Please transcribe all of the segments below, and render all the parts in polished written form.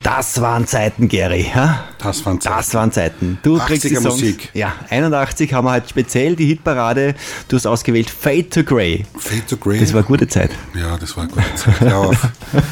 Das waren Zeiten, Gary. Ja? Das waren Zeiten. Du kriegst die Songs. Musik. Ja, 81 haben wir halt speziell die Hitparade. Du hast ausgewählt Fade to Grey. Fade to Grey. Das war eine gute Zeit. Ja, das war eine gute Zeit. Hör auf.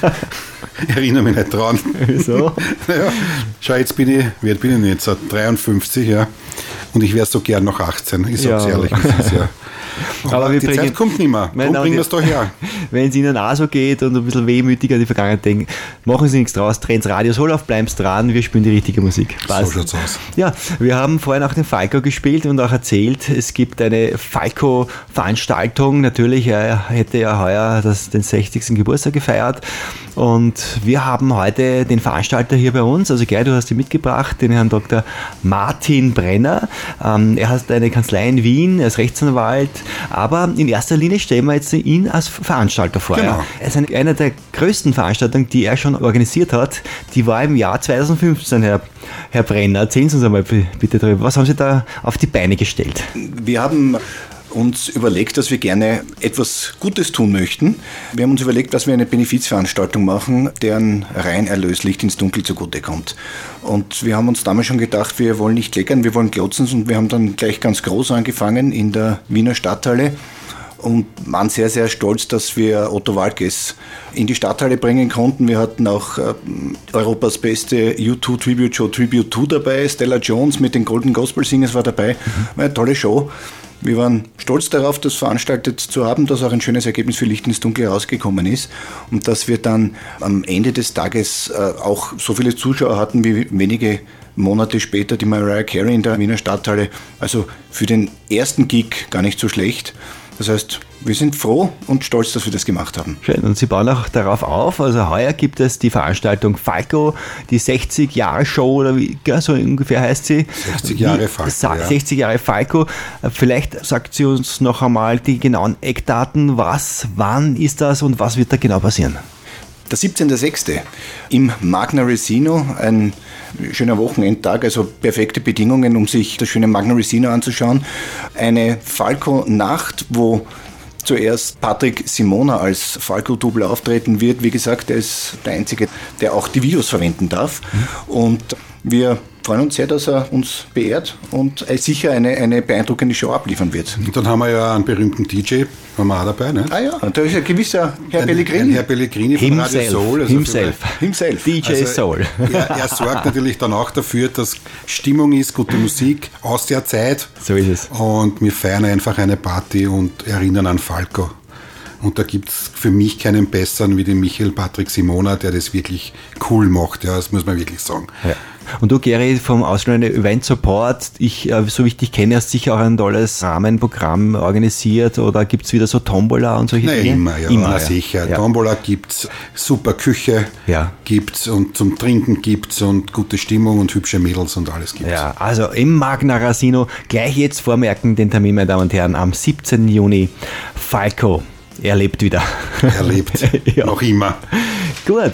Ich erinnere mich nicht dran. Wieso? Ja. Schau, jetzt bin ich jetzt? So 53, ja. Und ich wäre so gern noch 18. Ich sag's ehrlich, das ist ja. Aber die Zeit kommt nicht mehr. Darum bringen wir es da her. Wenn es Ihnen auch so geht und ein bisschen wehmütiger an die Vergangenheit denken, machen Sie nichts draus, drehen Radio Soul auf, bleiben Sie dran, wir spielen die richtige Musik. So schaut's aus. Ja, wir haben vorhin auch den Falco gespielt und auch erzählt, es gibt eine Falco-Veranstaltung. Natürlich, er hätte ja heuer den 60. Geburtstag gefeiert. Und wir haben heute den Veranstalter hier bei uns, also Gerd, du hast ihn mitgebracht, den Herrn Dr. Martin Brenner. Er hat eine Kanzlei in Wien, er ist Rechtsanwalt, aber in erster Linie stellen wir jetzt ihn als Veranstalter vor. Genau. Er ist eine der größten Veranstaltungen, die er schon organisiert hat, die war im Jahr 2015, Herr Brenner. Erzählen Sie uns einmal bitte darüber, was haben Sie da auf die Beine gestellt? Wir haben uns überlegt, dass wir gerne etwas Gutes tun möchten. Wir haben uns überlegt, dass wir eine Benefizveranstaltung machen, deren Reinerlös Licht ins Dunkel zugutekommt. Und wir haben uns damals schon gedacht, wir wollen nicht kleckern, wir wollen glotzen, und wir haben dann gleich ganz groß angefangen in der Wiener Stadthalle und waren sehr, sehr stolz, dass wir Otto Waalkes in die Stadthalle bringen konnten. Wir hatten auch Europas beste U2 Tribute Show Tribute 2 dabei, Stella Jones mit den Golden Gospel Singers war dabei. War eine tolle Show. Wir waren stolz darauf, das veranstaltet zu haben, dass auch ein schönes Ergebnis für Licht ins Dunkel herausgekommen ist und dass wir dann am Ende des Tages auch so viele Zuschauer hatten wie wenige Monate später die Mariah Carey in der Wiener Stadthalle. Also für den ersten Gig gar nicht so schlecht. Das heißt, wir sind froh und stolz, dass wir das gemacht haben. Schön, und Sie bauen auch darauf auf. Also heuer gibt es die Veranstaltung Falco, die 60-Jahre-Show, oder wie so ungefähr heißt sie? 60 Jahre Falco, ja. 60 Jahre Falco. Vielleicht sagt sie uns noch einmal die genauen Eckdaten. Wann ist das und was wird da genau passieren? Der 17.06. im Magna Resino, ein schöner Wochenendtag, also perfekte Bedingungen, um sich das schöne Magna Resino anzuschauen. Eine Falco-Nacht, wo zuerst Patrick Simona als Falco-Double auftreten wird. Wie gesagt, er ist der Einzige, der auch die Videos verwenden darf. Und wir freuen uns sehr, dass er uns beehrt und sicher eine beeindruckende Show abliefern wird. Und dann haben wir ja einen berühmten DJ, haben wir auch dabei, ne? Ah ja, da ist ein gewisser Herr Pellegrini. Herr Pellegrini von Radio Soul. Also Himself. DJ Soul. Er sorgt natürlich dann auch dafür, dass Stimmung ist, gute Musik aus der Zeit. So ist es. Und wir feiern einfach eine Party und erinnern an Falco. Und da gibt es für mich keinen besseren wie den Michael Patrick Simona, der das wirklich cool macht. Ja, das muss man wirklich sagen. Ja. Und du, Gary, vom Ausländer Event Support, so wie ich dich kenne, hast sicher auch ein tolles Rahmenprogramm organisiert, oder gibt es wieder so Tombola und solche Dinge? Immer, sicher. Ja. Tombola gibt's, super Küche gibt's und zum Trinken gibt's und gute Stimmung und hübsche Mädels und alles gibt's. Ja, also im Magna Resino, gleich jetzt vormerken den Termin, meine Damen und Herren, am 17. Juni, Falco. Er lebt wieder. Er lebt, noch immer. Gut,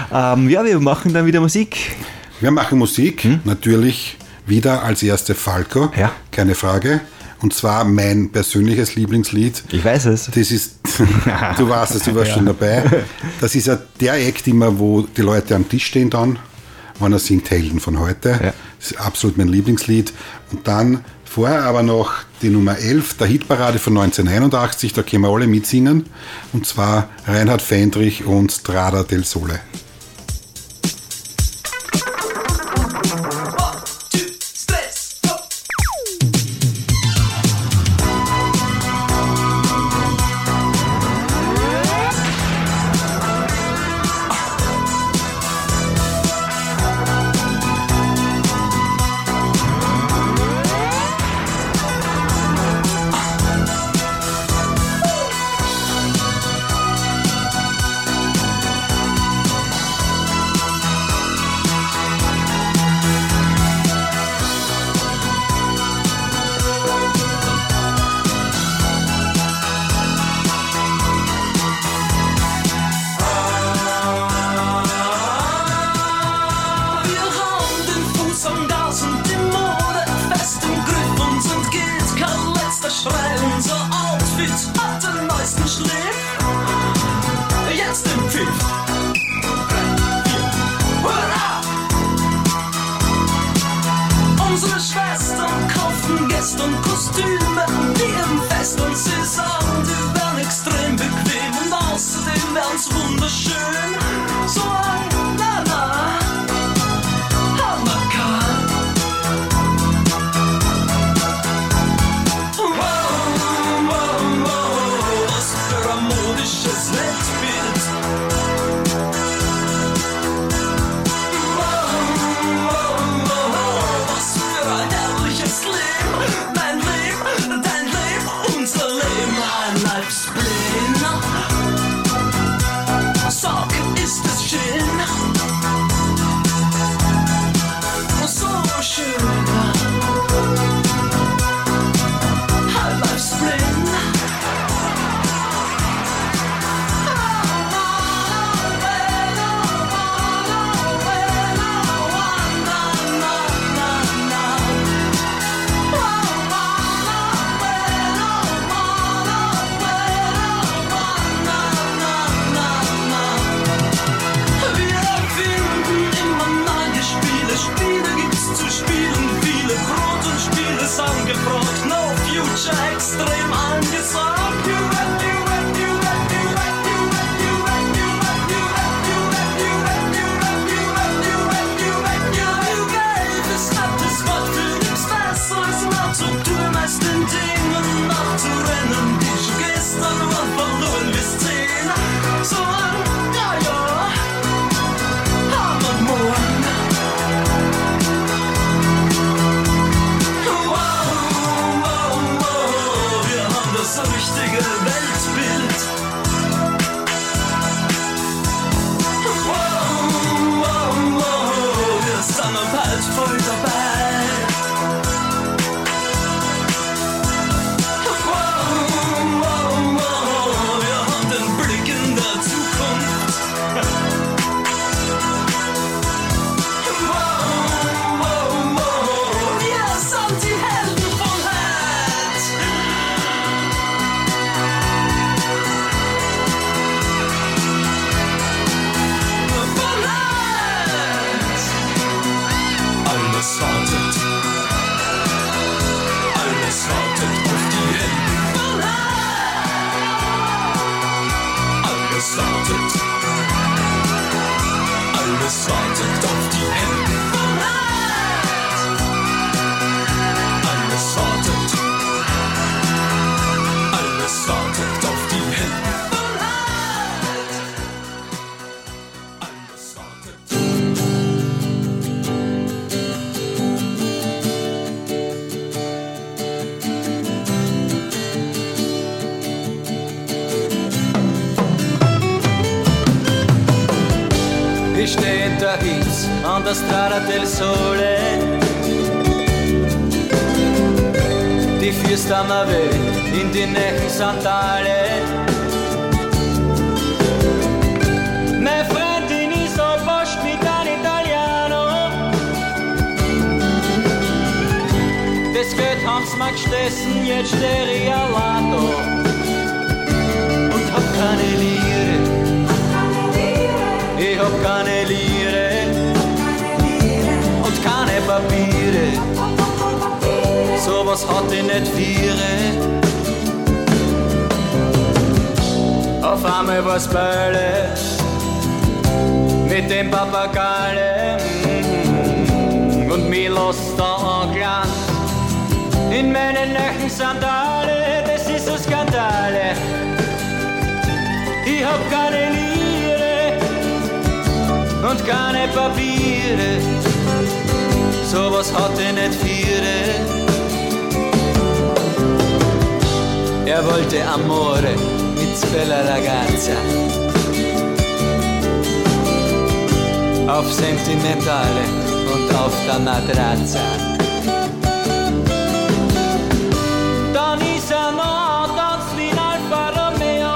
wir machen dann wieder Musik. Wir machen Musik, natürlich wieder als erste Falco, keine Frage. Und zwar mein persönliches Lieblingslied. Ich weiß es. Das ist, du weißt es, du warst schon dabei. Das ist ja der Act immer, wo die Leute am Tisch stehen dann, wenn er singt Helden von heute. Ja. Das ist absolut mein Lieblingslied. Und dann vorher aber noch die Nummer 11, der Hitparade von 1981, da können wir alle mitsingen. Und zwar Reinhard Fendrich und Strada del Sole. da gibt's an der Strada del Sole die führst am Weg in die neuen Sandale. Meine Freundin ist auf Post mit einem Italiano. Das Geld haben's mir gestessen, jetzt steh ich allein da und hab keine Lire. Ich hab keine Lire und keine Papiere. So was hat ich nicht viere. Auf einmal war's Beile mit dem Papagale und mich lässt da anglanz in meinen neuen Sandale. Das ist so Skandale. Ich hab keine Lire und keine Papiere. So was hat ich nicht viere. Er wollte Amore mit bella ragazza. Auf Sentimentale und auf der Matratza. Dann ist noch ganz wie ein Alfa Romeo.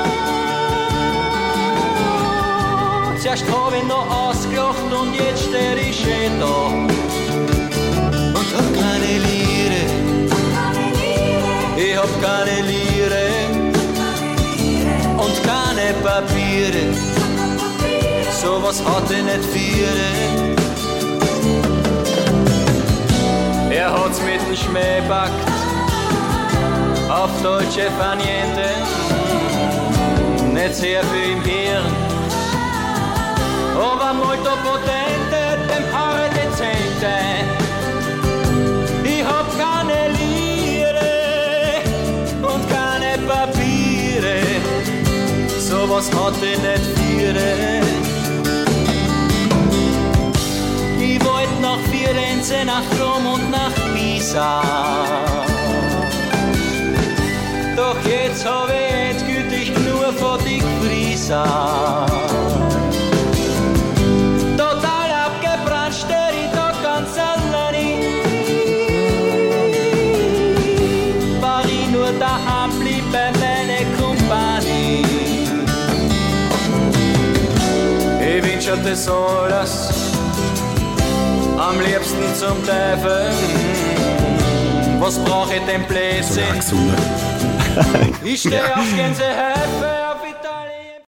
Zuerst hab ich noch ausgelacht und jetzt steh ich schon da. Und hab keine Lire. Ich hab keine Lire und keine Papiere. So was hat ich nicht viere. Er hat's mit dem Schmäh packt auf Dolce Far Niente. Nicht sehr viel im Hirn, aber molto potente, Tempore decente. Ich hab keine Lire und keine Papiere, so was hat ich nicht viere. Ich wollt nach Firenze, nach Rom und nach Pisa, doch jetzt hab ich endgültig nur von dich Frisa. Total abgebrannt steh ich da ganz allein. War ich nur daheim, blieb bei meiner Kompanie. Ich wünsch dir das alles, am liebsten zum Teufel. Was brauch ich denn Blödsinn? Ich steh auf Gänsehöfe.